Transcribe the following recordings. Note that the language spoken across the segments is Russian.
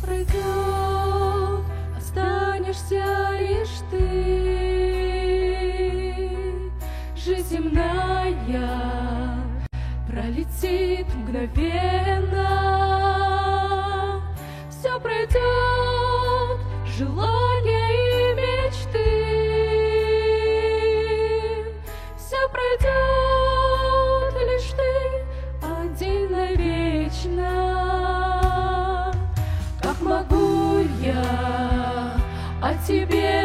пройдет, останешься лишь ты. Жизнь земная пролетит мгновенно. Все пройдет, желания и мечты. Все пройдет, лишь ты один навечно. Как могу я о тебе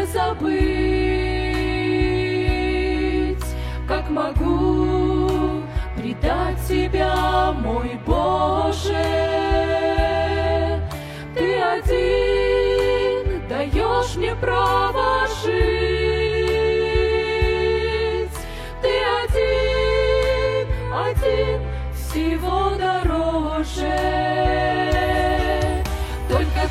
забыть? Как могу предать тебя, мой Боже? Ты один даешь мне право жить. Ты один всего дороже. Только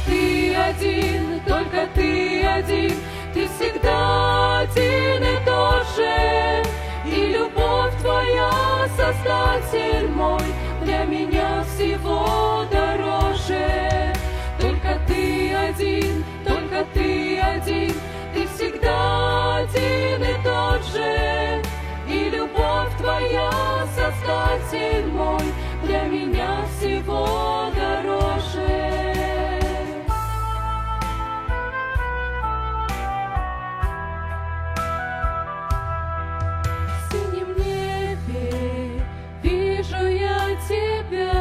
ты один, ты всегда один и тот же. И любовь твоя, Создатель мой, для меня всего дороже. Только ты один, ты всегда один и тот же. И любовь твоя, Создатель мой, для меня всего дороже. В синем небе вижу я тебя,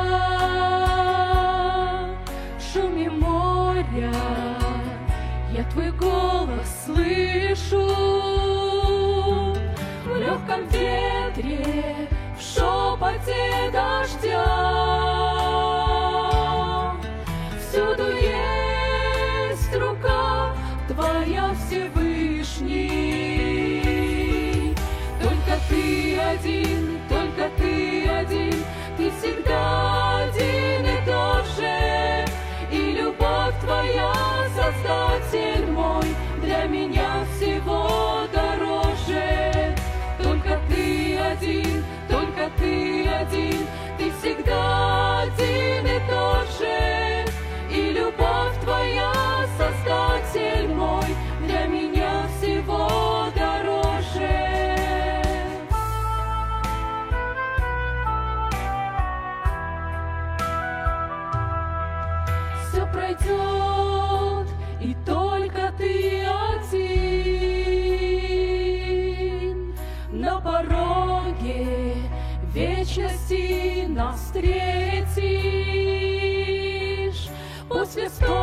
в шуме моря я твой голос слышу, в легком ветре, в шепоте дождя. Всюду есть рука твоя, Всевышний. Только ты один, ты всегда один и тот же. И любовь твоя, Создатель мой, для меня всего дороже. Только ты один, ты всегда один и тот же. И любовь твоя, Создатель мой, для меня всего дороже. Все пройдет, и только ты один. На пороге вечности нас встретишь. После